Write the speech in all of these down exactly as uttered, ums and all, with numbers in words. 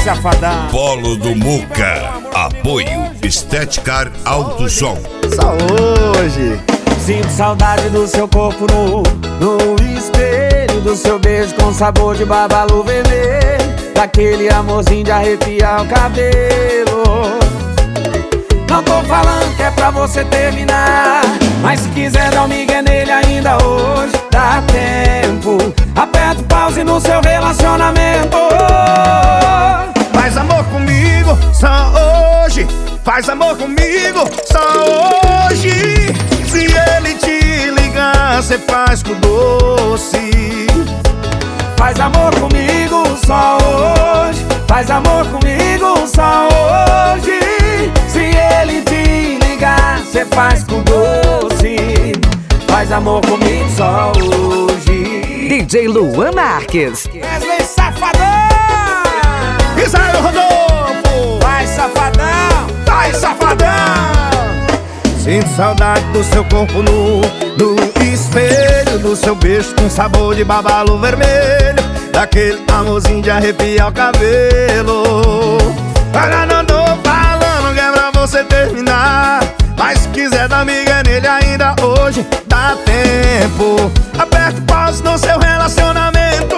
safadão. Polo do Muca. Apoio Estética Alto Som. Só hoje. Sinto saudade do seu corpo nu, no espelho do seu beijo com sabor de babalu vermelho, daquele amorzinho de arrepiar o cabelo. Não tô falando que é pra você terminar, mas se quiser dar um migué nele ainda hoje, dá tempo. Aperta o pause no seu relacionamento. Faz amor comigo só hoje. Faz amor comigo só hoje. Se ele te ligar, cê faz com doce. Faz amor comigo só hoje. Faz amor comigo só hoje. Se ele te ligar, cê faz com doce. Faz amor comigo só hoje. D J Luan Marques. Wesley Safadão. Israel Rodolfo. Vai safadão. Vai safadão. Sinto saudade do seu corpo nu, do espelho do seu beijo com sabor de babalu vermelho, daquele amorzinho de arrepiar o cabelo. Agora não tô falando que é pra você terminar, mas se quiser dar miga nele ainda hoje, dá tempo. Aperta o pause no seu relacionamento.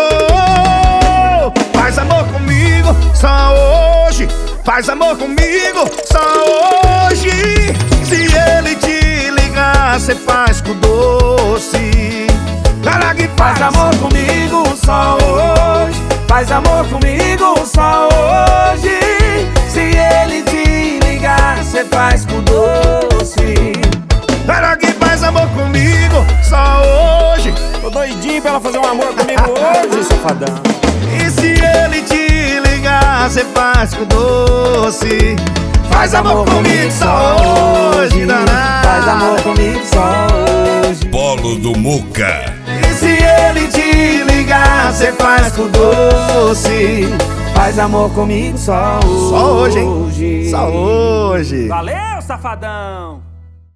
Faz amor comigo só hoje. Faz amor comigo só hoje. Se ele te ligar, cê faz com doce. Cara que Faz amor comigo só hoje. Faz amor comigo só hoje. Se ele te ligar, cê faz com doce. Cara que faz amor comigo só hoje. Tô doidinho pra ela fazer um amor comigo hoje, safadão. E se ele te ligar, cê faz com doce. Faz amor comigo só hoje, danado. Faz amor comigo só hoje. Polo do Muca. E se ele te ligar, cê faz com doce. Faz amor comigo só hoje. Só hoje, hein? Só hoje. Valeu, safadão.